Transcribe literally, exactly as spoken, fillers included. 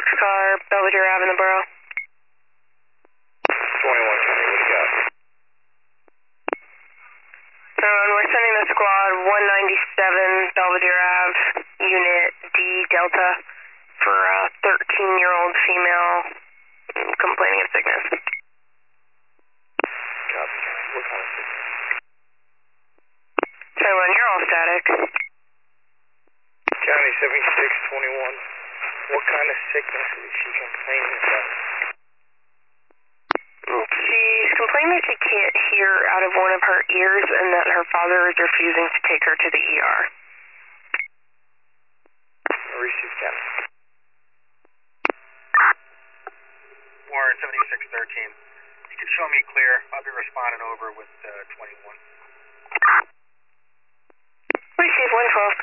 seventy-six car, Belvedere Ave in the borough. twenty-one, what do you got? So, and we're sending the squad one ninety-seven Belvedere Ave, Unit D Delta, for a thirteen-year-old female complaining of sickness. Copy. What kind of sickness? So, when you're all static. County seventy-six twenty-one. What kind of sickness is she complaining about? She's complaining that she can't hear out of one of her ears and that her father is refusing to take her to the E R. Receive County. Warren seventy-six thirteen. You can show me clear. I'll be responding over with uh, twenty-one. Receive one twelve.